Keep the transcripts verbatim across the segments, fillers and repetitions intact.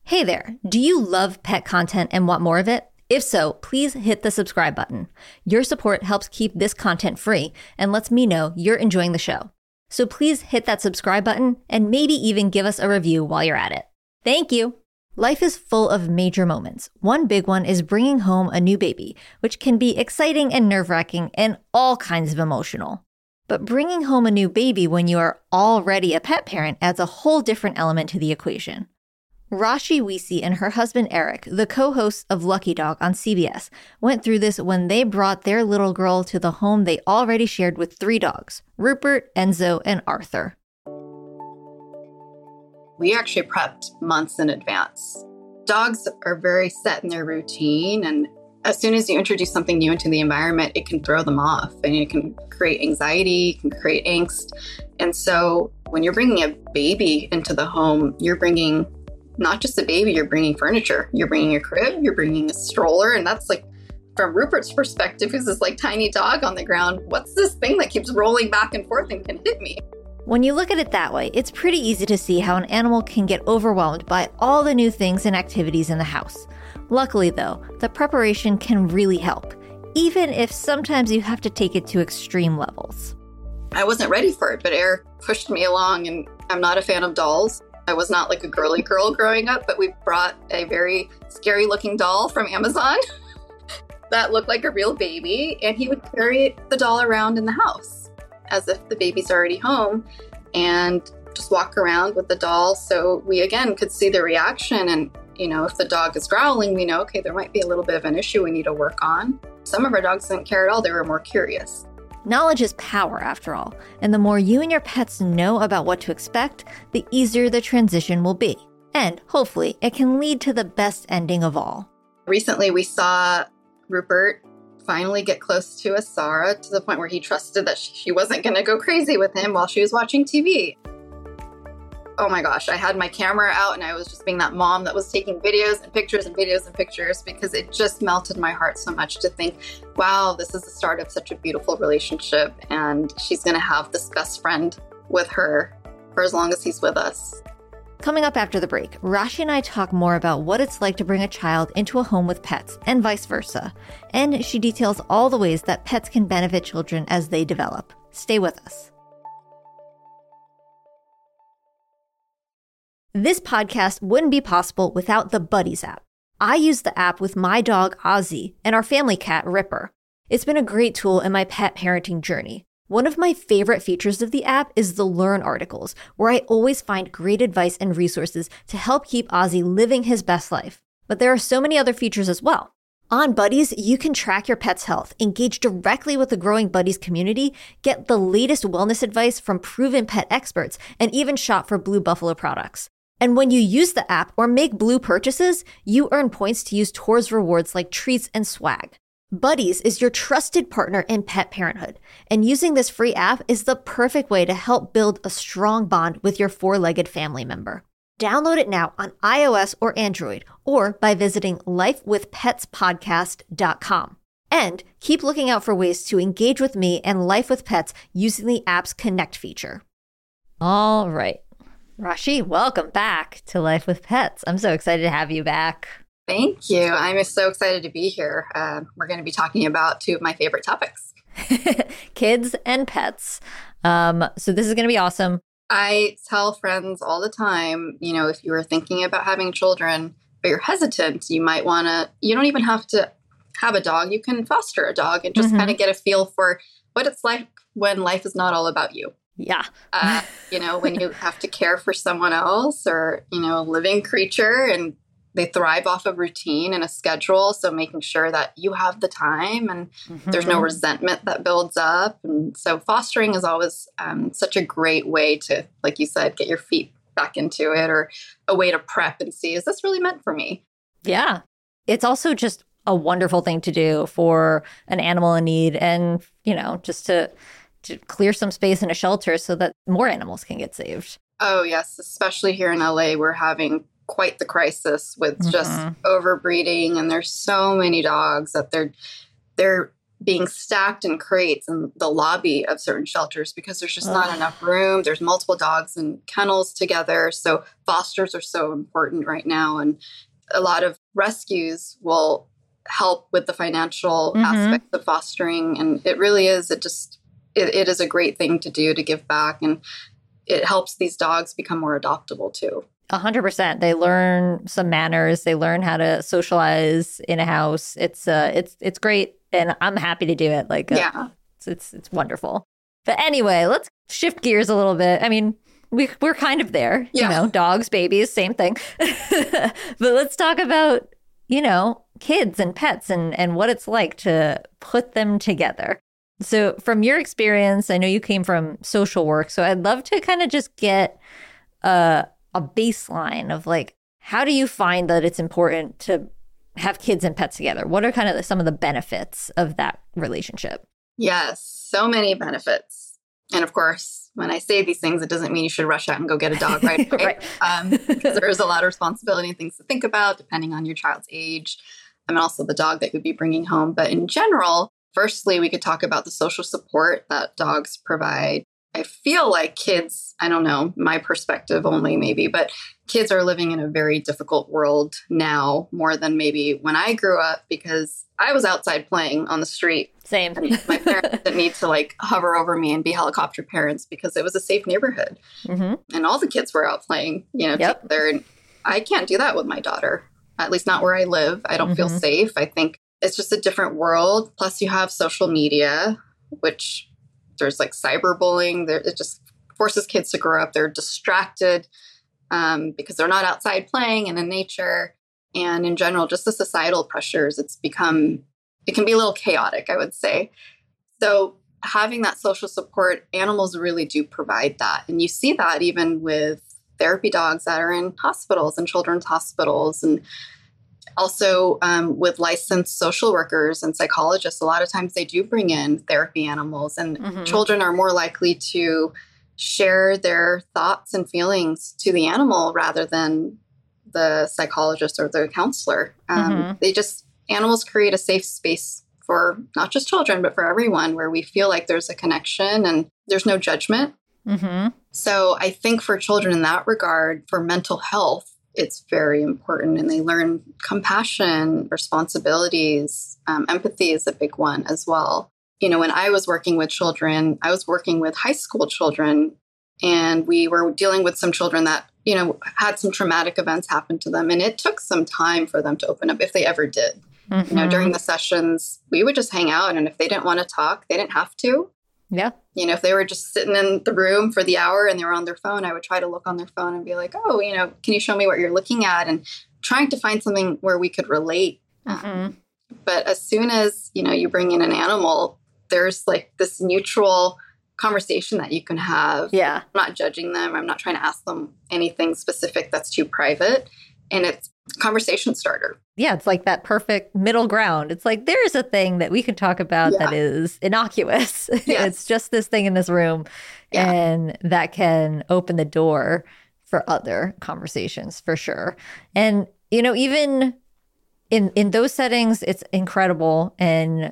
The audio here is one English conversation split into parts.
Hey there, do you love pet content and want more of it? If so, please hit the subscribe button. Your support helps keep this content free and lets me know you're enjoying the show. So please hit that subscribe button and maybe even give us a review while you're at it. Thank you. Life is full of major moments. One big one is bringing home a new baby, which can be exciting and nerve-wracking and all kinds of emotional. But bringing home a new baby when you are already a pet parent adds a whole different element to the equation. Rashi Weesey and her husband Eric, the co-hosts of Lucky Dog on C B S, went through this when they brought their little girl to the home they already shared with three dogs, Rupert, Enzo, and Arthur. We actually prepped months in advance. Dogs are very set in their routine, and as soon as you introduce something new into the environment, it can throw them off, and it can create anxiety, it can create angst. And so when you're bringing a baby into the home, you're bringing not just a baby, you're bringing furniture. You're bringing a crib, you're bringing a stroller, and that's like, from Rupert's perspective, who's this like tiny dog on the ground, what's this thing that keeps rolling back and forth and can hit me? When you look at it that way, it's pretty easy to see how an animal can get overwhelmed by all the new things and activities in the house. Luckily, though, the preparation can really help, even if sometimes you have to take it to extreme levels. I wasn't ready for it, but Eric pushed me along, and I'm not a fan of dolls. I was not like a girly girl growing up, but we brought a very scary looking doll from Amazon that looked like a real baby, and he would carry the doll around in the house as if the baby's already home and just walk around with the doll. So we again could see the reaction, and you know, if the dog is growling, we know, okay, there might be a little bit of an issue we need to work on. Some of our dogs didn't care at all. They were more curious. Knowledge is power, after all, and the more you and your pets know about what to expect, the easier the transition will be. And hopefully, it can lead to the best ending of all. Recently, we saw Rupert finally get close to Asara to the point where he trusted that she wasn't going to go crazy with him while she was watching T V. Oh my gosh, I had my camera out and I was just being that mom that was taking videos and pictures and videos and pictures because it just melted my heart so much to think, wow, this is the start of such a beautiful relationship, and she's going to have this best friend with her for as long as he's with us. Coming up after the break, Rashi and I talk more about what it's like to bring a child into a home with pets and vice versa. And she details all the ways that pets can benefit children as they develop. Stay with us. This podcast wouldn't be possible without the Buddies app. I use the app with my dog, Ozzy, and our family cat, Ripper. It's been a great tool in my pet parenting journey. One of my favorite features of the app is the Learn articles, where I always find great advice and resources to help keep Ozzy living his best life. But there are so many other features as well. On Buddies, you can track your pet's health, engage directly with the growing Buddies community, get the latest wellness advice from proven pet experts, and even shop for Blue Buffalo products. And when you use the app or make Blue purchases, you earn points to use towards rewards like treats and swag. Buddies is your trusted partner in pet parenthood, and using this free app is the perfect way to help build a strong bond with your four-legged family member. Download it now on iOS or Android, or by visiting life with pets podcast dot com. And keep looking out for ways to engage with me and Life with Pets using the app's Connect feature. All right. Rashi, welcome back to Life with Pets. I'm so excited to have you back. Thank you. I'm so excited to be here. Uh, we're going to be talking about two of my favorite topics. Kids and pets. Um, so this is going to be awesome. I tell friends all the time, you know, if you were thinking about having children, but you're hesitant, you might want to, you don't even have to have a dog. You can foster a dog and just mm-hmm. kind of get a feel for what it's like when life is not all about you. Yeah. uh, you know, when you have to care for someone else or, you know, a living creature, and they thrive off of routine and a schedule. So making sure that you have the time and mm-hmm. there's no resentment that builds up. And so fostering is always um, such a great way to, like you said, get your feet back into it, or a way to prep and see, is this really meant for me? Yeah. It's also just a wonderful thing to do for an animal in need, and, you know, just to to clear some space in a shelter so that more animals can get saved. Oh, yes. Especially here in L A, we're having quite the crisis with mm-hmm. just overbreeding. And there's so many dogs that they're, they're being stacked in crates in the lobby of certain shelters because there's just not Ugh. enough room. There's multiple dogs in kennels together. So fosters are so important right now. And a lot of rescues will help with the financial Mhm. aspect of fostering. And it really is, it just, it, it is a great thing to do to give back. And it helps these dogs become more adoptable too. A hundred percent. They learn some manners. They learn how to socialize in a house. It's uh, it's it's great, and I'm happy to do it. Like, uh, Yeah. it's, it's it's wonderful. But anyway, let's shift gears a little bit. I mean, we we're kind of there. Yeah. You know, dogs, babies, same thing. But let's talk about, you know, kids and pets and and what it's like to put them together. So, from your experience, I know you came from social work, so I'd love to kind of just get uh a baseline of like, how do you find that it's important to have kids and pets together? What are kind of the, some of the benefits of that relationship? Yes, so many benefits. And of course, when I say these things, it doesn't mean you should rush out and go get a dog right away. Right. Um, because there is a lot of responsibility and things to think about depending on your child's age and also the dog that you'd be bringing home. But in general, firstly, we could talk about the social support that dogs provide. I feel like kids, I don't know, my perspective only maybe, but kids are living in a very difficult world now more than maybe when I grew up because I was outside playing on the street. Same. And my parents didn't need to like hover over me and be helicopter parents because it was a safe neighborhood. Mm-hmm. And all the kids were out playing, you know, Yep. together. And I can't do that with my daughter, at least not where I live. I don't feel Mhm. safe. I think it's just a different world. Plus you have social media, which there's like cyberbullying. There, it just forces kids to grow up. They're distracted um, because they're not outside playing and in nature. And in general, just the societal pressures, it's become, it can be a little chaotic, I would say. So having that social support, animals really do provide that. And you see that even with therapy dogs that are in hospitals and children's hospitals. And also um, with licensed social workers and psychologists, a lot of times they do bring in therapy animals, and Mhm. children are more likely to share their thoughts and feelings to the animal rather than the psychologist or the counselor. Um, Mhm. They just, animals create a safe space for not just children, but for everyone where we feel like there's a connection and there's no judgment. Mm-hmm. So I think for children in that regard, for mental health, it's very important. And they learn compassion, responsibilities, um, empathy is a big one as well. You know, when I was working with children, I was working with high school children, and we were dealing with some children that, you know, had some traumatic events happen to them. And it took some time for them to open up if they ever did. Mm-hmm. You know, during the sessions, we would just hang out. And if they didn't want to talk, they didn't have to. Yeah. You know, if they were just sitting in the room for the hour and they were on their phone, I would try to look on their phone and be like, oh, you know, can you show me what you're looking at? And trying to find something where we could relate. Mm-hmm. Um, but as soon as, you know, you bring in an animal, there's like this neutral conversation that you can have. Yeah. I'm not judging them. I'm not trying to ask them anything specific that's too private. And it's a conversation starter. Yeah, it's like that perfect middle ground. It's like there's a thing that we can talk about Yeah. that is innocuous. Yes. It's just this thing in this room, Yeah. and that can open the door for other conversations for sure. And you know, even in in those settings, it's incredible and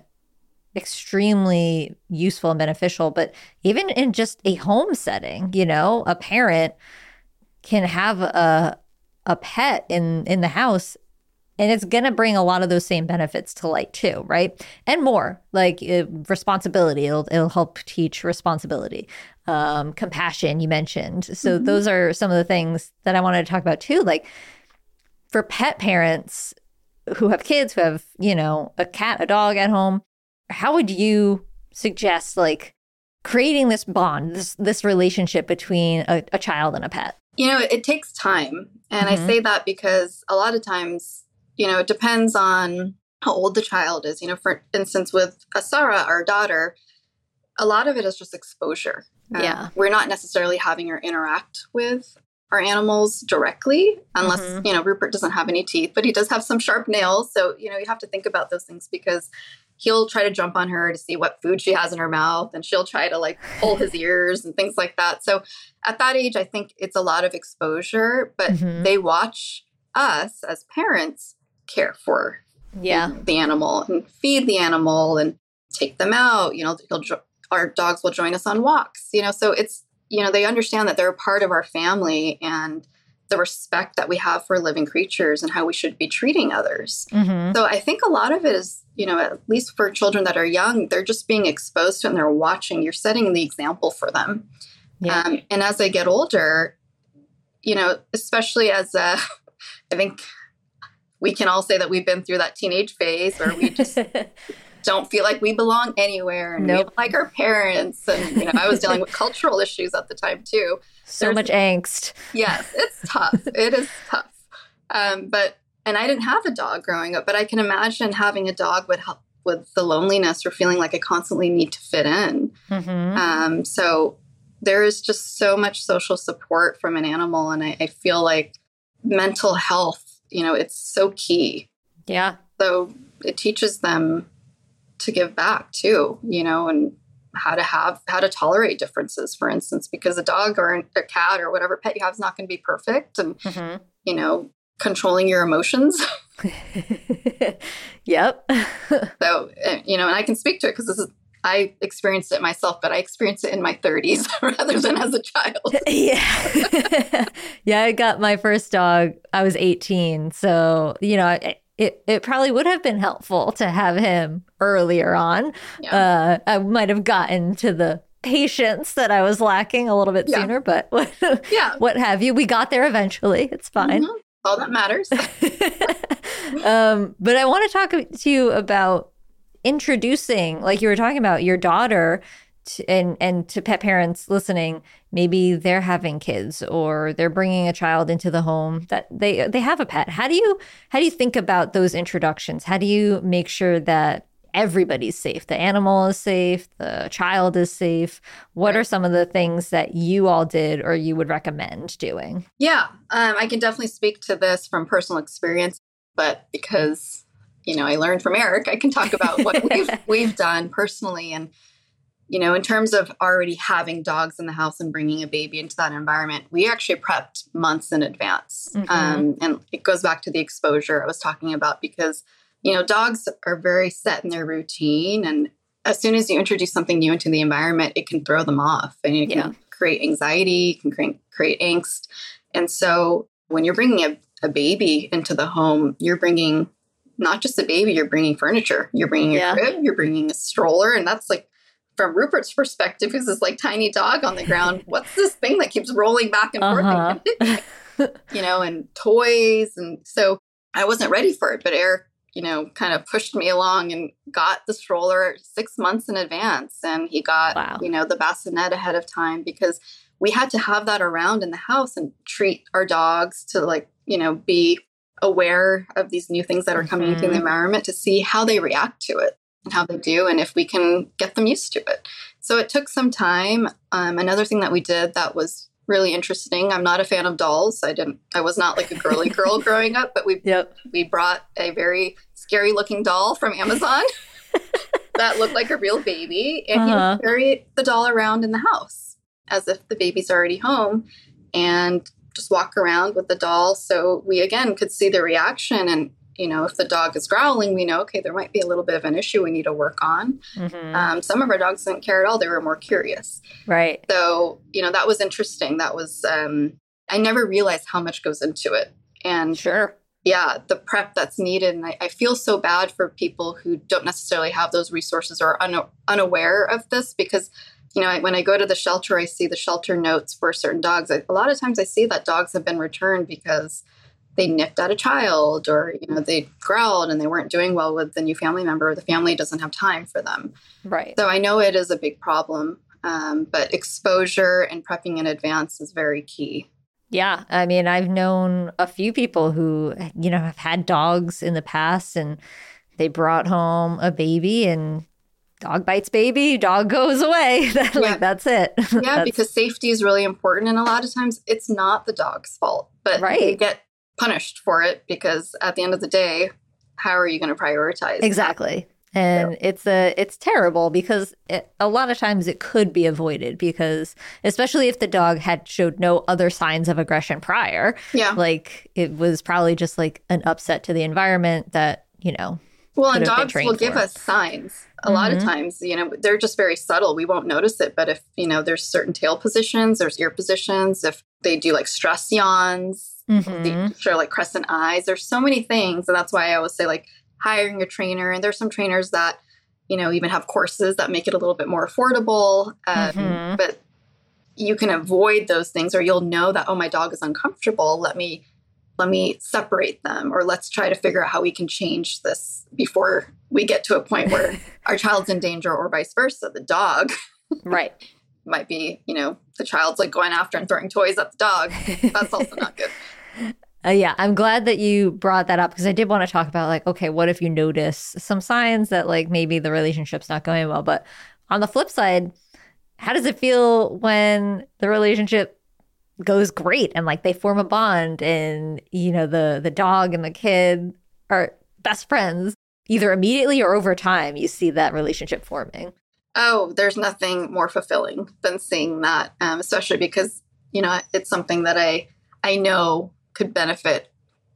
extremely useful and beneficial. But even in just a home setting, you know, a parent can have a a pet in in the house, and it's going to bring a lot of those same benefits to light too, right? And more, like uh, responsibility. It'll it'll help teach responsibility, um, compassion. You mentioned, so Mhm. those are some of the things that I wanted to talk about too. Like for pet parents who have kids, who have, you know, a cat, a dog at home, how would you suggest like creating this bond, this this relationship between a, a child and a pet? You know, it, it takes time. And Mhm. I say that because a lot of times, you know, it depends on how old the child is. You know, for instance, with Asara, our daughter, a lot of it is just exposure. Um, Yeah. We're not necessarily having her interact with our animals directly, unless, Mhm. you know, Rupert doesn't have any teeth, but he does have some sharp nails. So, you know, you have to think about those things because he'll try to jump on her to see what food she has in her mouth, and she'll try to like pull his ears and things like that. So at that age, I think it's a lot of exposure, but Mhm. they watch us as parents care for Yeah. the animal and feed the animal. And take them out. You know, he'll jo- our dogs will join us on walks. You know, so it's, you know, they understand that they're a part of our family and the respect that we have for living creatures and how we should be treating others. Mm-hmm. So I think a lot of it is, you know, at least for children that are young, they're just being exposed to it and they're watching. You're setting the example for them. Yeah. Um, and as they get older, you know, especially as uh, I think we can all say that we've been through that teenage phase where we just don't feel like we belong anywhere and nope. we don't like our parents. And, you know, I was dealing with cultural issues at the time too. So There's, much angst. Yes, it's tough. It is tough. Um, but, and I didn't have a dog growing up, but I can imagine having a dog would help with the loneliness or feeling like I constantly need to fit in. Mm-hmm. Um, so there is just so much social support from an animal. And I, I feel like mental health, you know, it's so key. Yeah. So it teaches them to give back too, you know, and how to have, how to tolerate differences, for instance, because a dog or a cat or whatever pet you have is not going to be perfect. And, mm-hmm. you know, controlling your emotions. Yep. So, you know, and I can speak to it because this is, I experienced it myself, but I experienced it in my thirties rather than as a child. Yeah. Yeah, I got my first dog. I was eighteen. So, you know, it, it, it probably would have been helpful to have him earlier on. Yeah. Uh, I might have gotten to the patience that I was lacking a little bit Yeah. sooner, but what, Yeah. what have you? We got there eventually. It's fine. Mm-hmm. All that matters. um, but I want to talk to you about introducing, like you were talking about, your daughter to, and and to pet parents listening. Maybe they're having kids or they're bringing a child into the home that they they have a pet. How do you how do you think about those introductions? How do you make sure that everybody's safe? The animal is safe, the child is safe. What Right. are some of the things that you all did or you would recommend doing? Yeah, um, I can definitely speak to this from personal experience, but because, you know, I learned from Eric, I can talk about what we've we've done personally. And, you know, in terms of already having dogs in the house and bringing a baby into that environment, we actually prepped months in advance. Mm-hmm. Um, and it goes back to the exposure I was talking about because, you know, dogs are very set in their routine. And as soon as you introduce something new into the environment, it can throw them off and it can Yeah. create anxiety, it can create, create angst. And so when you're bringing a, a baby into the home, you're bringing not just a baby, you're bringing furniture, you're bringing a Yeah. crib, you're bringing a stroller. And that's like, from Rupert's perspective, who's this like tiny dog on the ground, what's this thing that keeps rolling back and forth? Uh-huh. And, you know, and toys. And so I wasn't ready for it, but Eric, you know, kind of pushed me along and got the stroller six months in advance. And he got, Wow. you know, the bassinet ahead of time because we had to have that around in the house and treat our dogs to like, you know, be aware of these new things that are coming into the Mhm. environment to see how they react to it and how they do and if we can get them used to it. So it took some time. Um, another thing that we did that was really interesting. I'm not a fan of dolls. I didn't, I was not like a girly girl growing up, but we Yep. we brought a very scary looking doll from Amazon that looked like a real baby. And Uh-huh. he would carry the doll around in the house as if the baby's already home and just walk around with the doll. So we, again, could see the reaction. And, you know, if the dog is growling, we know, okay, there might be a little bit of an issue we need to work on. Mhm. Um, some of our dogs didn't care at all. They were more curious. Right. So, you know, that was interesting. That was, um, I never realized how much goes into it. And Sure. yeah, the prep that's needed. And I, I feel so bad for people who don't necessarily have those resources or are un- unaware of this because, you know, I, when I go to the shelter, I see the shelter notes for certain dogs. I, a lot of times I see that dogs have been returned because they nipped at a child or, you know, they growled and they weren't doing well with the new family member or the family doesn't have time for them. Right. So I know it is a big problem, um, but exposure and prepping in advance is very key. Yeah. I mean, I've known a few people who, you know, have had dogs in the past and they brought home a baby and dog bites baby, dog goes away. Like, Yeah. that's it. Yeah, That's- because safety is really important. And a lot of times it's not the dog's fault, but Right. they get punished for it because at the end of the day, how are you going to prioritize? Exactly. And it's a it's terrible because it, a lot of times it could be avoided because especially if the dog had showed no other signs of aggression prior, Yeah. like it was probably just like an upset to the environment that, you know, Well, and dogs will give us signs. A mm-hmm. lot of times, you know, they're just very subtle. We won't notice it. But if, you know, there's certain tail positions, there's ear positions, if they do like stress yawns, mm-hmm. they show like crescent eyes, there's so many things. And that's why I always say like hiring a trainer. And there's some trainers that, you know, even have courses that make it a little bit more affordable. Um, mm-hmm. But you can avoid those things, or you'll know that, oh, my dog is uncomfortable. Let me let me separate them, or let's try to figure out how we can change this before we get to a point where our child's in danger, or vice versa. The dog right might be, you know, the child's like going after and throwing toys at the dog. That's also not good. Uh, yeah, I'm glad that you brought that up, because I did want to talk about like, okay, what if you notice some signs that like maybe the relationship's not going well? But on the flip side, how does it feel when the relationship goes great and like they form a bond and, you know, the the dog and the kid are best friends, either immediately or over time, you see that relationship forming? Oh, there's nothing more fulfilling than seeing that, um, especially because, you know, it's something that I I know could benefit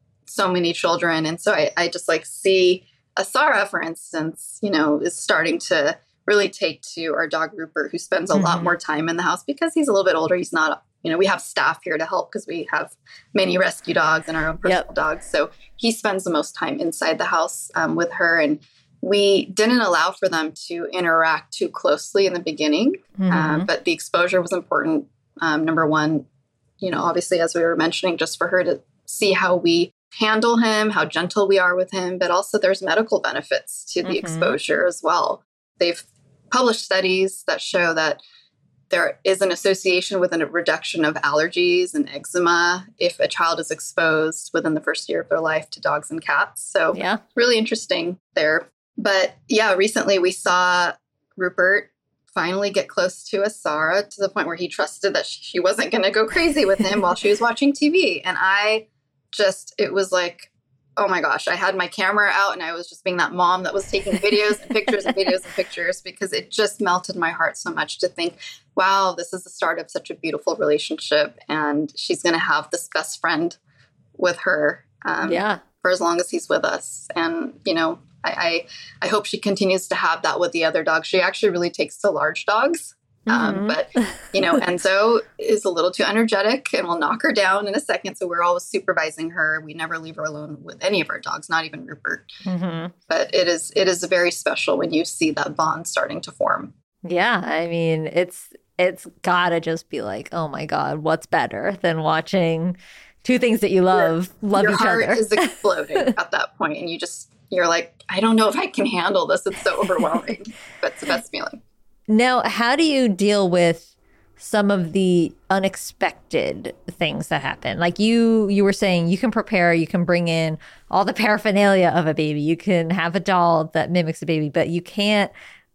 so many children. And so I, I just like see Asara, for instance, you know, is starting to really take to our dog Rupert, who spends a mm-hmm. lot more time in the house because he's a little bit older. He's not, you know, we have staff here to help because we have many rescue dogs and our own personal yep. dogs. So he spends the most time inside the house um, with her. And we didn't allow for them to interact too closely in the beginning, mm-hmm. uh, but the exposure was important. Um, number one, you know, obviously, as we were mentioning, just for her to see how we handle him, how gentle we are with him, but also there's medical benefits to the mm-hmm. exposure as well. They've published studies that show that there is an association with a reduction of allergies and eczema if a child is exposed within the first year of their life to dogs and cats. So yeah, really interesting there. But yeah, recently we saw Rupert finally get close to Asara to the point where he trusted that she wasn't going to go crazy with him while she was watching T V. And I just, it was like, oh my gosh, I had my camera out and I was just being that mom that was taking videos and pictures and videos and pictures, because it just melted my heart so much to think, wow, this is the start of such a beautiful relationship. And she's going to have this best friend with her um, yeah. for as long as he's with us. And, you know, I, I, I hope she continues to have that with the other dogs. She actually really takes to large dogs. Um, mm-hmm. But, you know, Enzo is a little too energetic and will knock her down in a second. So we're always supervising her. We never leave her alone with any of our dogs, not even Rupert. Mm-hmm. But it is it is very special when you see that bond starting to form. Yeah, I mean, it's it's gotta just be like, oh my God, what's better than watching two things that you love your, love your each other? Your heart is exploding at that point, and you just you're like, I don't know if I can handle this. It's so overwhelming, but it's the best feeling. Now, how do you deal with some of the unexpected things that happen? Like you you were saying, you can prepare, you can bring in all the paraphernalia of a baby. You can have a doll that mimics a baby, but you can't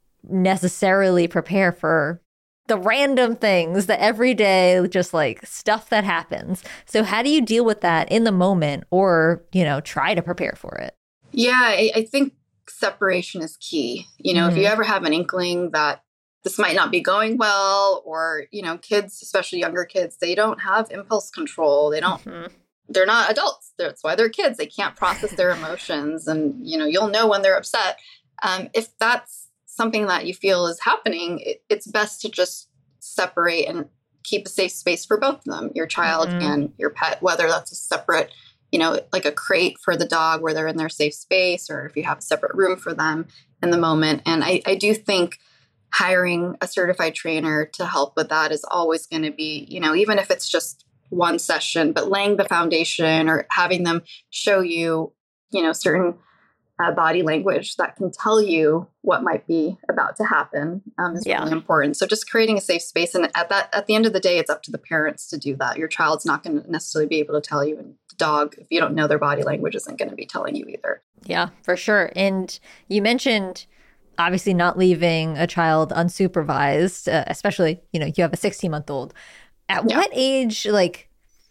necessarily prepare for the random things, the everyday, just like stuff that happens. So how do you deal with that in the moment, or, you know, try to prepare for it? Yeah, I, I think separation is key. You know, mm-hmm. if you ever have an inkling that this might not be going well, or, you know, kids, especially younger kids, they don't have impulse control. They don't, mm-hmm. they're not adults. That's why they're kids. They can't process their emotions. And, you know, you'll know when they're upset. Um, if that's something that you feel is happening, it, it's best to just separate and keep a safe space for both of them, your child mm-hmm. and your pet, whether that's a separate, you know, like a crate for the dog where they're in their safe space, or if you have a separate room for them in the moment. And I, I do think hiring a certified trainer to help with that is always going to be, you know, even if it's just one session, but laying the foundation or having them show you, you know, certain uh, body language that can tell you what might be about to happen um, is yeah. really important. So just creating a safe space. And at that, at the end of the day, it's up to the parents to do that. Your child's not going to necessarily be able to tell you, and the dog, if you don't know their body language, isn't going to be telling you either. Yeah, for sure. And you mentioned obviously not leaving a child unsupervised, uh, especially, you know, you have a sixteen month old. At yeah. what age, like,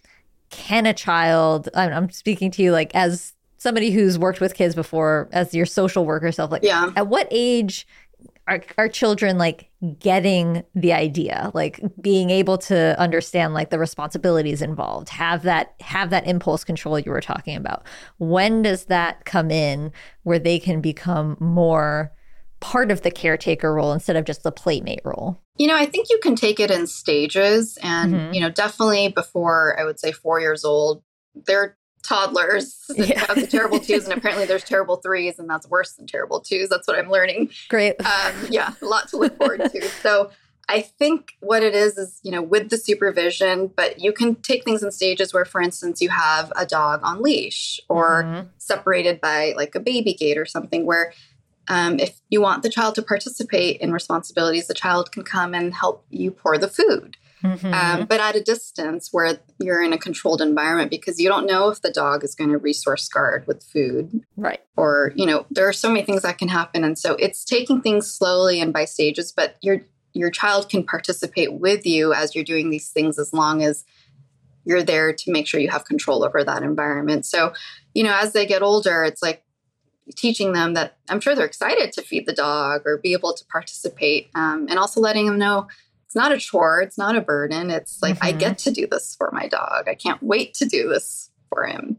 can a child, I'm, I'm speaking to you like as somebody who's worked with kids before, as your social worker self, like, yeah. at what age are, are children like getting the idea, like being able to understand like the responsibilities involved, have that have that impulse control you were talking about. When does that come in where they can become more part of the caretaker role instead of just the playmate role? You know, I think you can take it in stages, and, mm-hmm. you know, definitely before, I would say, four years old, they're toddlers that yeah. have the terrible twos, and apparently there's terrible threes, and that's worse than terrible twos. That's what I'm learning. Great. Um, yeah, a lot to look forward to. So I think what it is is, you know, with the supervision, but you can take things in stages where, for instance, you have a dog on leash or mm-hmm. separated by like a baby gate or something where Um, if you want the child to participate in responsibilities, the child can come and help you pour the food, mm-hmm. um, but at a distance where you're in a controlled environment, because you don't know if the dog is going to resource guard with food. Right. Or, you know, there are so many things that can happen. And so it's taking things slowly and by stages, but your your child can participate with you as you're doing these things as long as you're there to make sure you have control over that environment. So, you know, as they get older, it's like, teaching them that I'm sure they're excited to feed the dog or be able to participate, um, and also letting them know it's not a chore, it's not a burden. It's like, mm-hmm. I get to do this for my dog. I can't wait to do this for him.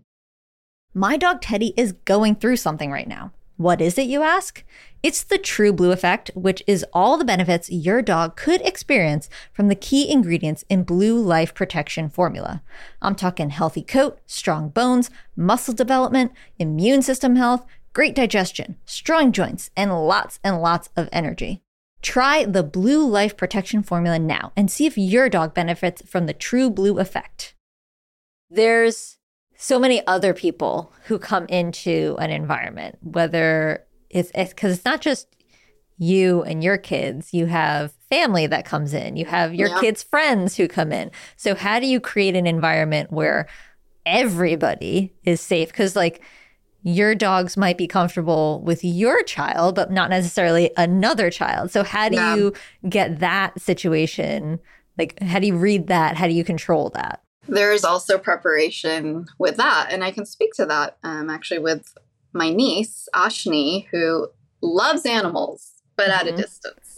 My dog Teddy is going through something right now. What is it, you ask? It's the True Blue effect, which is all the benefits your dog could experience from the key ingredients in Blue Life Protection formula. I'm talking healthy coat, strong bones, muscle development, immune system health, great digestion, strong joints, and lots and lots of energy. Try the Blue Life Protection formula now and see if your dog benefits from the True Blue effect. There's so many other people who come into an environment, whether it's because it's, it's not just you and your kids. You have family that comes in. You have your yeah. kids' friends who come in. So how do you create an environment where everybody is safe? Because like, your dogs might be comfortable with your child, but not necessarily another child. So how do yeah. you get that situation? Like, how do you read that? How do you control that? There's also preparation with that. And I can speak to that um, actually with my niece, Ashni, who loves animals, but mm-hmm. at a distance.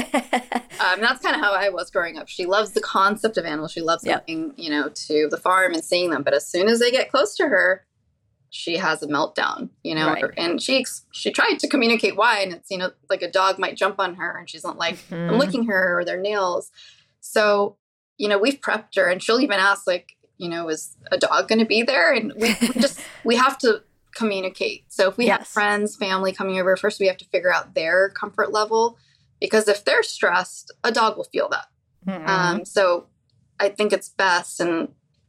um, that's kind of how I was growing up. She loves the concept of animals. She loves yep. going, you know, to the farm and seeing them. But as soon as they get close to her, she has a meltdown, you know, right. and she she tried to communicate why. And it's, you know, like a dog might jump on her and she's not like, mm-hmm. I'm licking her or their nails. So, you know, we've prepped her, and she'll even ask, like, you know, is a dog going to be there? And we, we just, we have to communicate. So if we yes. have friends, family coming over, first we have to figure out their comfort level, because if they're stressed, a dog will feel that. Mm-hmm. Um, so I think it's best. And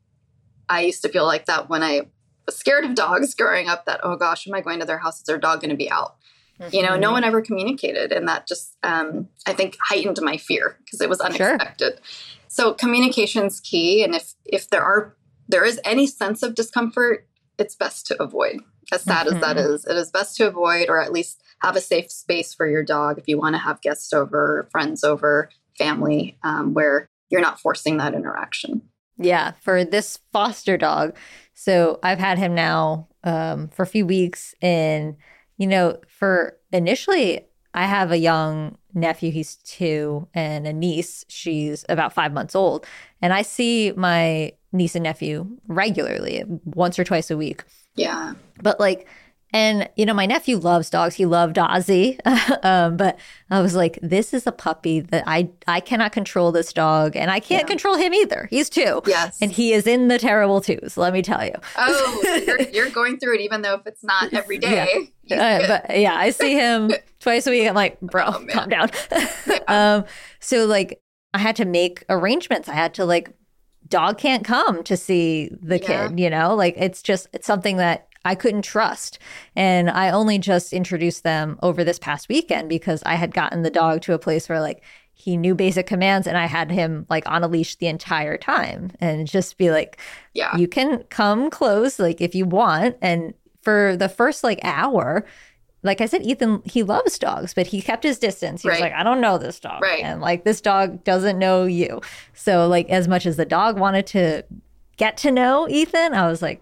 I used to feel like that when I was scared of dogs growing up, that, oh gosh, am I going to their house? Is their dog going to be out? Mm-hmm. You know, no one ever communicated. And that just, um, I think, heightened my fear because it was unexpected. Sure. So communication's key. And if, if there are, there is any sense of discomfort, it's best to avoid. As sad mm-hmm. as that is, it is best to avoid, or at least have a safe space for your dog if you want to have guests over, friends over, family, um, where you're not forcing that interaction. Yeah, for this foster dog. So I've had him now um, for a few weeks. And, you know, for initially, I have a young nephew, he's two, and a niece, she's about five months old. And I see my niece and nephew regularly, once or twice a week. Yeah. But like, and, you know, my nephew loves dogs. He loved Ozzy. um, but I was like, this is a puppy that I, I cannot control this dog. And I can't yeah. control him either. He's two. Yes. And he is in the terrible twos, let me tell you. Oh, so you're, you're going through it, even though if it's not every day. Yeah. Uh, but yeah, I see him twice a week. I'm like, bro, oh, calm down. yeah. um, so like, I had to make arrangements. I had to like, dog can't come to see the yeah. kid, you know, like it's just, it's something that I couldn't trust. And I only just introduced them over this past weekend because I had gotten the dog to a place where like he knew basic commands, and I had him like on a leash the entire time, and just be like, yeah, you can come close like if you want. And for the first like hour, like I said, Ethan, he loves dogs, but he kept his distance. He right. was like, I don't know this dog. Right. And like, this dog doesn't know you. So like, as much as the dog wanted to get to know Ethan, I was like,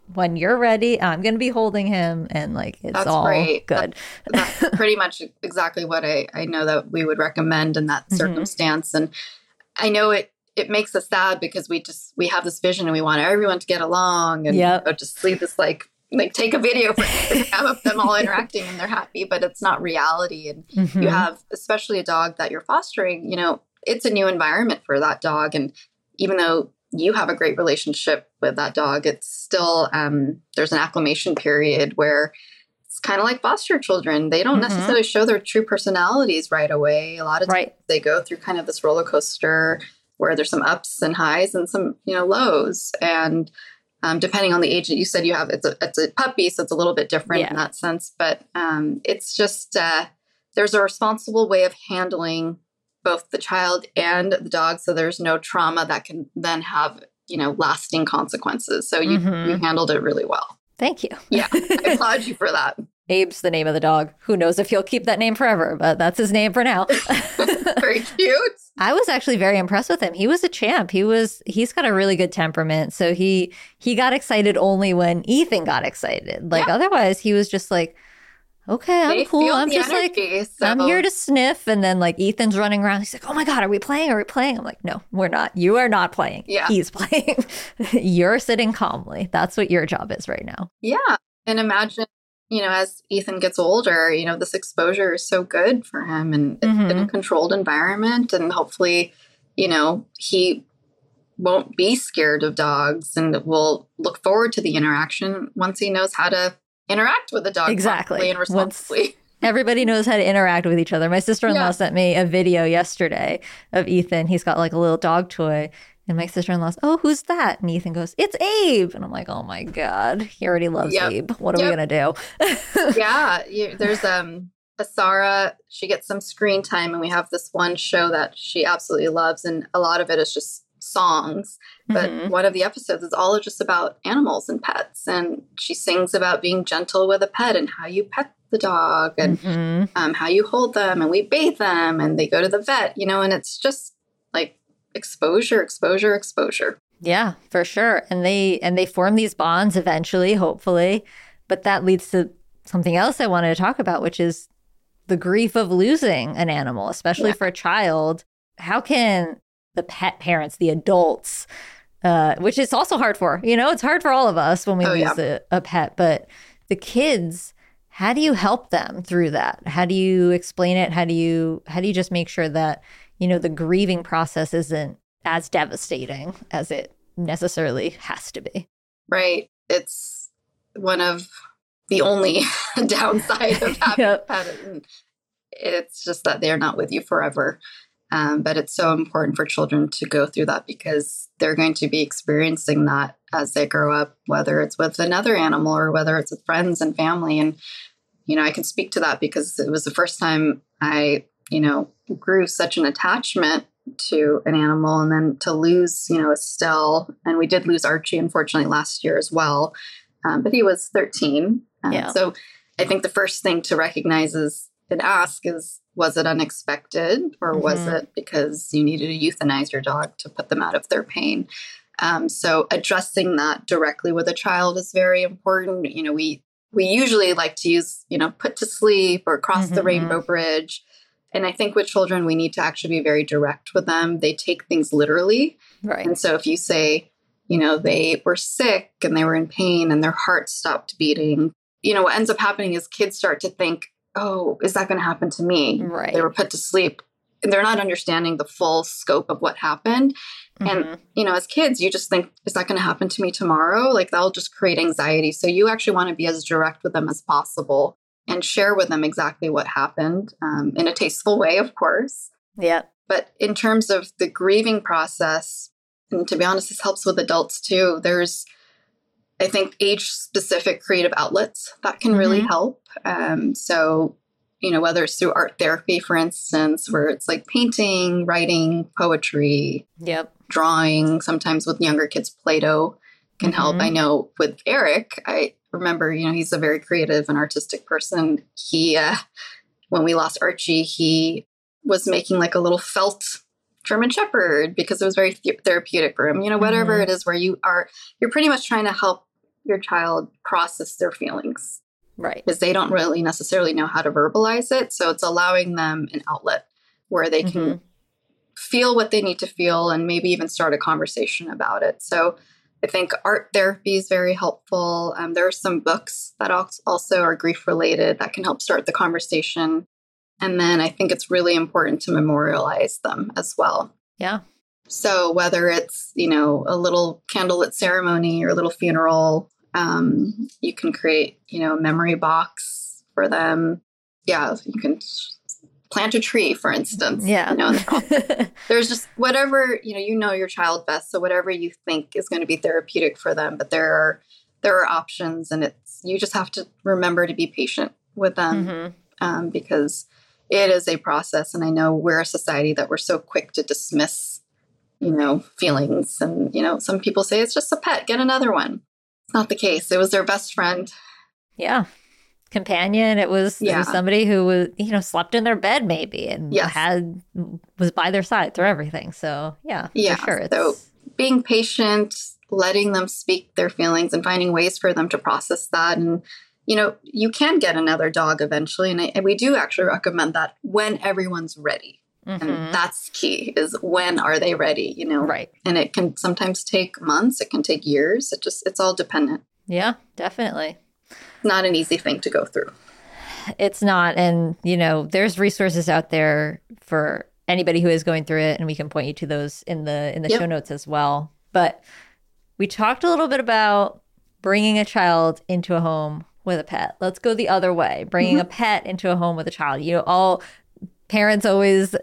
when you're ready, I'm going to be holding him. And like, it's That's all great. good. That's, that's pretty much exactly what I, I know that we would recommend in that Mm-hmm. circumstance. And I know it, it makes us sad because we just, we have this vision and we want everyone to get along and Yep. you know, just leave this like, like take a video for Instagram of them all interacting and they're happy, but it's not reality. And Mhm. you have, especially a dog that you're fostering, you know, it's a new environment for that dog. And even though you have a great relationship with that dog, it's still, um, there's an acclimation period where it's kind of like foster children. They don't Mhm. necessarily show their true personalities right away. A lot of times Right. they go through kind of this roller coaster where there's some ups and highs and some, you know, lows. And um, depending on the age that you said you have, it's a, it's a puppy, so it's a little bit different Yeah. in that sense. But um, it's just, uh, there's a responsible way of handling both the child and the dog, so there's no trauma that can then have, you know, lasting consequences. So you, Mhm. you handled it really well. Thank you. Yeah, I applaud you for that. Abe's the name of the dog. Who knows if he'll keep that name forever, but that's his name for now. Very cute. I was actually very impressed with him. He was a champ. He was he's got a really good temperament. So he he got excited only when Ethan got excited. Like Yeah. otherwise he was just like, okay, I'm They cool. feel I'm the just like energy, so- I'm here to sniff. And then like Ethan's running around. He's like, oh my God, are we playing? Are we playing? I'm like, no, we're not. You are not playing. Yeah. He's playing. You're sitting calmly. That's what your job is right now. Yeah. And imagine, you know, as Ethan gets older, you know, this exposure is so good for him and it's Mhm. in a controlled environment. And hopefully, you know, he won't be scared of dogs and will look forward to the interaction once he knows how to interact with a dog Exactly. properly and Once- responsibly. Everybody knows how to interact with each other. My sister-in-law Yeah. sent me a video yesterday of Ethan. He's got like a little dog toy. And my sister-in-law's, oh, who's that? And Ethan goes, it's Abe. And I'm like, oh my God, he already loves Yep. Abe. What are Yep. we going to do? Yeah, you, there's um Asara. She gets some screen time, and we have this one show that she absolutely loves, and a lot of it is just songs. But Mhm. one of the episodes is all just about animals and pets, and she sings about being gentle with a pet and how you pet the dog and Mhm. um, how you hold them, and we bathe them, and they go to the vet, you know, and it's just like exposure, exposure, exposure. Yeah, for sure. And they and they form these bonds eventually, hopefully. But that leads to something else I wanted to talk about, which is the grief of losing an animal, especially Yeah. for a child. How can the pet parents, the adults, uh, which is also hard for, you know, it's hard for all of us when we Oh, lose yeah. a, a pet, but the kids, how do you help them through that? How do you explain it? How do you how do you just make sure that, you know, the grieving process isn't as devastating as it necessarily has to be? Right. It's one of the only downside of having Yep. a pet. And it's just that they're not with you forever. Um, but it's so important for children to go through that because they're going to be experiencing that as they grow up, whether it's with another animal or whether it's with friends and family. And, you know, I can speak to that because it was the first time I, you know, grew such an attachment to an animal, and then to lose, you know, Estelle, and we did lose Archie, unfortunately, last year as well. Um, but he was thirteen. Uh, Yeah. So I think the first thing to recognize is and ask is, was it unexpected, or was Mhm. it because you needed to euthanize your dog to put them out of their pain? Um, so addressing that directly with a child is very important. You know, we we usually like to use, you know, put to sleep or cross the Mhm. rainbow bridge. And I think with children, we need to actually be very direct with them. They take things literally. Right. And so if you say, you know, they were sick and they were in pain and their heart stopped beating, you know, what ends up happening is kids start to think, oh, is that going to happen to me? Right. They were put to sleep. And they're not understanding the full scope of what happened. And, Mhm. you know, as kids, you just think, is that going to happen to me tomorrow? Like that'll just create anxiety. So you actually want to be as direct with them as possible and share with them exactly what happened um, in a tasteful way, of course. Yeah. But in terms of the grieving process, and to be honest, this helps with adults too, there's, I think, age-specific creative outlets that can really Mhm. help. Um, so, you know, whether it's through art therapy, for instance, where it's like painting, writing, poetry, Yep. drawing, sometimes with younger kids, Play-Doh can help. Mhm. I know with Eric, I remember, you know, he's a very creative and artistic person. He, uh, when we lost Archie, he was making like a little felt German Shepherd because it was very th- therapeutic for him. You know, whatever Mhm. it is where you are, you're pretty much trying to help your child process their feelings. Right. Because they don't really necessarily know how to verbalize it. So it's allowing them an outlet where they can mm-hmm. feel what they need to feel and maybe even start a conversation about it. So I think art therapy is very helpful. Um, there are some books that also are grief related that can help start the conversation. And then I think it's really important to memorialize them as well. Yeah. So whether it's, you know, a little candlelit ceremony or a little funeral, um, you can create, you know, a memory box for them. Yeah, you can plant a tree, for instance. Yeah. You know, the there's just whatever, you know, you know your child best. So whatever you think is going to be therapeutic for them, but there are there are options, and it's you just have to remember to be patient with them mm-hmm. um, because it is a process. And I know we're a society that we're so quick to dismiss, you know, feelings. And, you know, some people say it's just a pet, get another one. It's not the case. It was their best friend. Yeah. Companion. It was, yeah. it was somebody who was, you know, slept in their bed maybe and yes. had, was by their side through everything. So yeah, yeah. for sure. It's... So being patient, letting them speak their feelings and finding ways for them to process that. And, you know, you can get another dog eventually. And, I, and we do actually recommend that when everyone's ready. Mm-hmm. And that's key, is when are they ready, you know? Right. And it can sometimes take months. It can take years. It just, it's all dependent. Yeah, definitely. Not an easy thing to go through. It's not. And, you know, there's resources out there for anybody who is going through it. And we can point you to those in the, in the yep. show notes as well. But we talked a little bit about bringing a child into a home with a pet. Let's go the other way. Bringing mm-hmm. a pet into a home with a child. You know, all parents always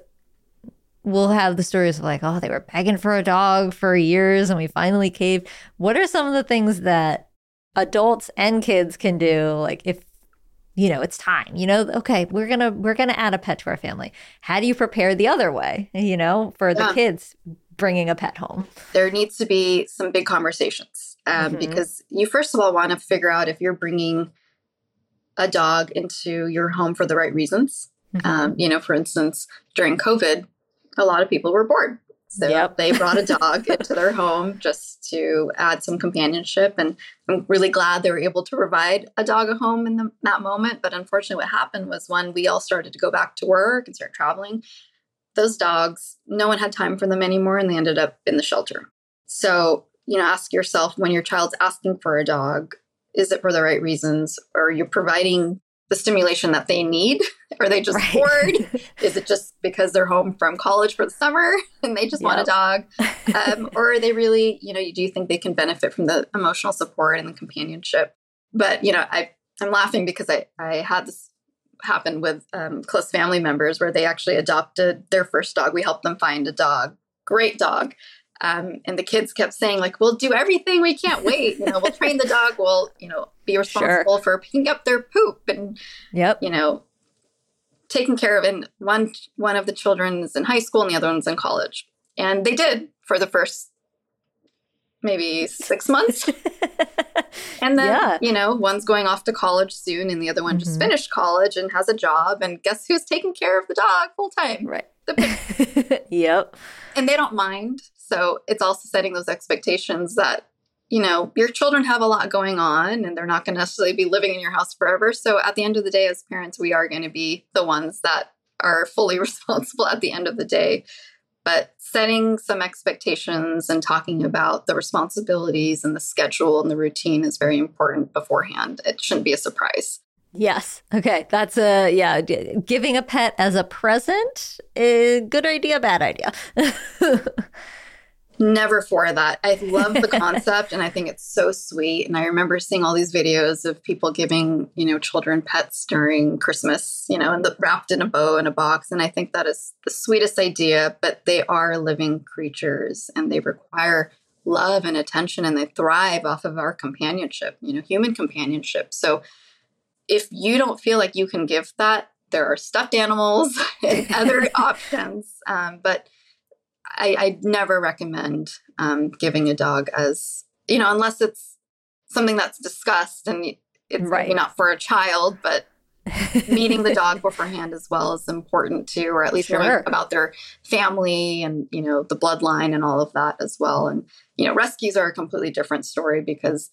will have the stories of like, oh, they were begging for a dog for years and we finally caved. What are some of the things that adults and kids can do? Like if, you know, it's time, you know, okay, we're going to, we're going to add a pet to our family. How do you prepare the other way, you know, for the yeah. kids bringing a pet home? There needs to be some big conversations um, mm-hmm. because you first of all want to figure out if you're bringing a dog into your home for the right reasons. Mm-hmm. Um, you know, for instance, during COVID, a lot of people were bored. So yep. they brought a dog into their home just to add some companionship. And I'm really glad they were able to provide a dog a home in the, that moment. But unfortunately, what happened was when we all started to go back to work and start traveling, those dogs, no one had time for them anymore, and they ended up in the shelter. So, you know, ask yourself, when your child's asking for a dog, is it for the right reasons? Or you're providing the stimulation that they need? Are they just right. bored? Is it just because they're home from college for the summer and they just yep. want a dog? Um, or are they really, you know, do you think they can benefit from the emotional support and the companionship? But, you know, I, I'm laughing because I, I had this happen with um, close family members where they actually adopted their first dog. We helped them find a dog, great dog. Um, and the kids kept saying, like, we'll do everything. We can't wait. You know, we'll train the dog. We'll, you know, be responsible sure. for picking up their poop and, yep. you know, taking care of. And one, one of the children is in high school and the other one's in college. And they did for the first maybe six months. And then, yeah. you know, one's going off to college soon and the other one mm-hmm. just finished college and has a job. And guess who's taking care of the dog full time? Right. The yep. And they don't mind. So it's also setting those expectations that, you know, your children have a lot going on and they're not going to necessarily be living in your house forever. So at the end of the day, as parents, we are going to be the ones that are fully responsible at the end of the day. But setting some expectations and talking about the responsibilities and the schedule and the routine is very important beforehand. It shouldn't be a surprise. Yes. Okay. That's a, yeah, giving a pet as a present, a good idea, bad idea. Never for that. I love the concept and I think it's so sweet. And I remember seeing all these videos of people giving, you know, children pets during Christmas, you know, and the, wrapped in a bow in a box. And I think that is the sweetest idea, but they are living creatures and they require love and attention and they thrive off of our companionship, you know, human companionship. So if you don't feel like you can give that, there are stuffed animals and other options. Um, but I, I never recommend um, giving a dog as, you know, unless it's something that's discussed and it's right. maybe not for a child, but meeting the dog beforehand as well is important too, or at least sure. knowing about their family and, you know, the bloodline and all of that as well. And, you know, rescues are a completely different story because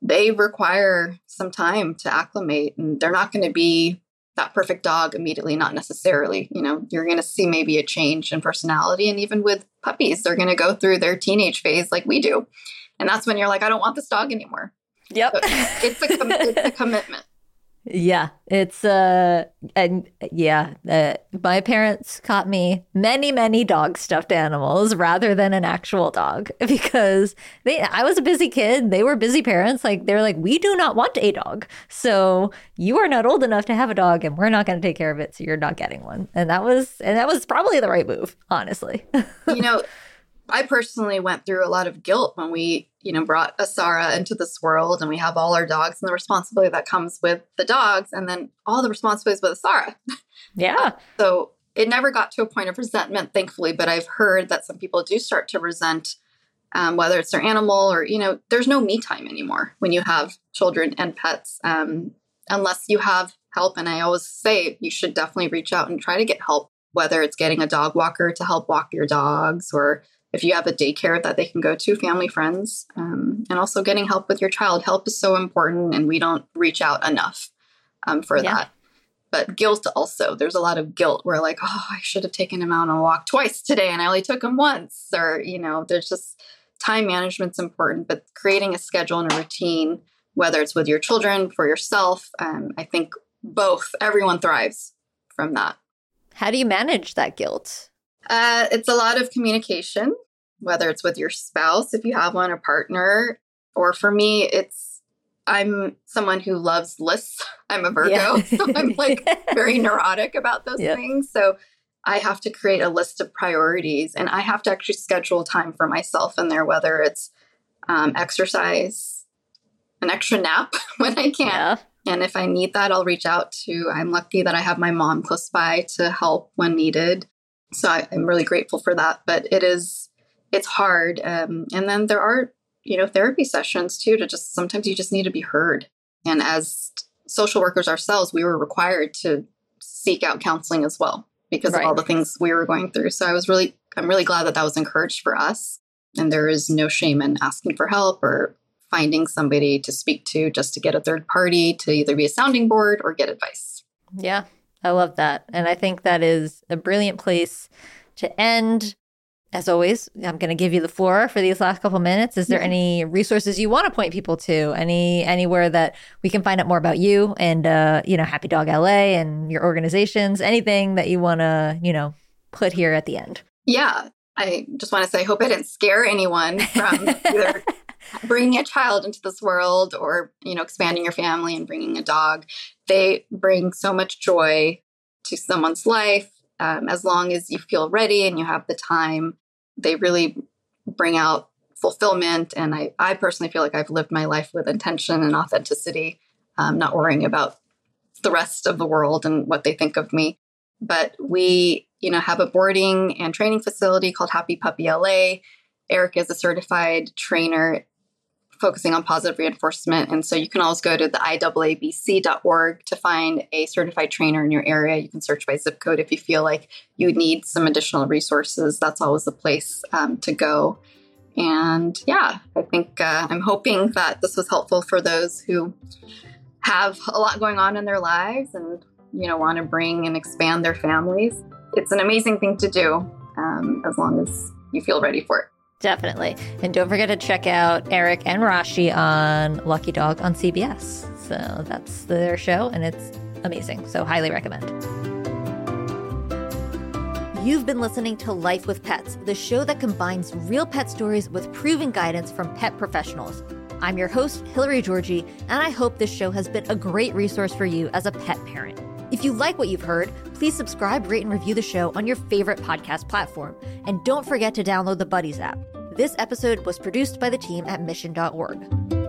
they require some time to acclimate, and they're not going to be that perfect dog immediately, not necessarily. You know, you're going to see maybe a change in personality. And even with puppies, they're going to go through their teenage phase like we do. And that's when you're like, I don't want this dog anymore. Yep. So it's, a com- it's a commitment. Yeah, it's uh and yeah, uh, my parents caught me many, many dog stuffed animals rather than an actual dog because they I was a busy kid. They were busy parents. Like they're like, we do not want a dog. So you are not old enough to have a dog and we're not going to take care of it. So you're not getting one. And that was and that was probably the right move, honestly. You know, I personally went through a lot of guilt when we, you know, brought Asara into this world and we have all our dogs and the responsibility that comes with the dogs and then all the responsibilities with Asara. Yeah. So it never got to a point of resentment, thankfully, but I've heard that some people do start to resent um, whether it's their animal or, you know, there's no me time anymore when you have children and pets, um, unless you have help. And I always say you should definitely reach out and try to get help, whether it's getting a dog walker to help walk your dogs or if you have a daycare that they can go to, family, friends, um, and also getting help with your child. Help is so important, and we don't reach out enough um, for yeah. that. But guilt also, there's a lot of guilt. We're like, oh, I should have taken him out on a walk twice today, and I only took him once. Or, you know, there's just time management's important, but creating a schedule and a routine, whether it's with your children, for yourself, um, I think both, everyone thrives from that. How do you manage that guilt? Uh, it's a lot of communication, whether it's with your spouse, if you have one, a partner, or for me, it's, I'm someone who loves lists. I'm a Virgo, yeah. So I'm like very neurotic about those yep. things. So I have to create a list of priorities and I have to actually schedule time for myself in there, whether it's um, exercise, an extra nap when I can. Yeah. And if I need that, I'll reach out to, I'm lucky that I have my mom close by to help when needed. So I, I'm really grateful for that, but it is, it's hard. Um, and then there are, you know, therapy sessions too, to just, sometimes you just need to be heard. And as social workers ourselves, we were required to seek out counseling as well because right. of all the things we were going through. So I was really, I'm really glad that that was encouraged for us. And there is no shame in asking for help or finding somebody to speak to just to get a third party to either be a sounding board or get advice. Yeah. I love that. And I think that is a brilliant place to end. As always, I'm going to give you the floor for these last couple minutes. Is there yeah. any resources you want to point people to? Any anywhere that we can find out more about you and, uh, you know, Happy Dog L A and your organizations? Anything that you want to, you know, put here at the end? Yeah. I just want to say, I hope I didn't scare anyone from either bringing a child into this world or, you know, expanding your family and bringing a dog. They bring so much joy to someone's life. Um, as long as you feel ready and you have the time, they really bring out fulfillment. And I, I personally feel like I've lived my life with intention and authenticity, um, not worrying about the rest of the world and what they think of me. But we, you know, have a boarding and training facility called Happy Puppy L A. Eric is a certified trainer focusing on positive reinforcement. And so you can always go to the I A A B C dot org to find a certified trainer in your area. You can search by zip code if you feel like you need some additional resources. That's always the place um, to go. And yeah, I think uh, I'm hoping that this was helpful for those who have a lot going on in their lives and, you know, want to bring and expand their families. It's an amazing thing to do um, as long as you feel ready for it. Definitely. And don't forget to check out Eric and Rashi on Lucky Dog on C B S. So that's their show and it's amazing. So highly recommend. You've been listening to Life with Pets, the show that combines real pet stories with proven guidance from pet professionals. I'm your host, Hillary Georgie, and I hope this show has been a great resource for you as a pet parent. If you like what you've heard, please subscribe, rate, and review the show on your favorite podcast platform. And don't forget to download the Buddies app. This episode was produced by the team at mission dot org.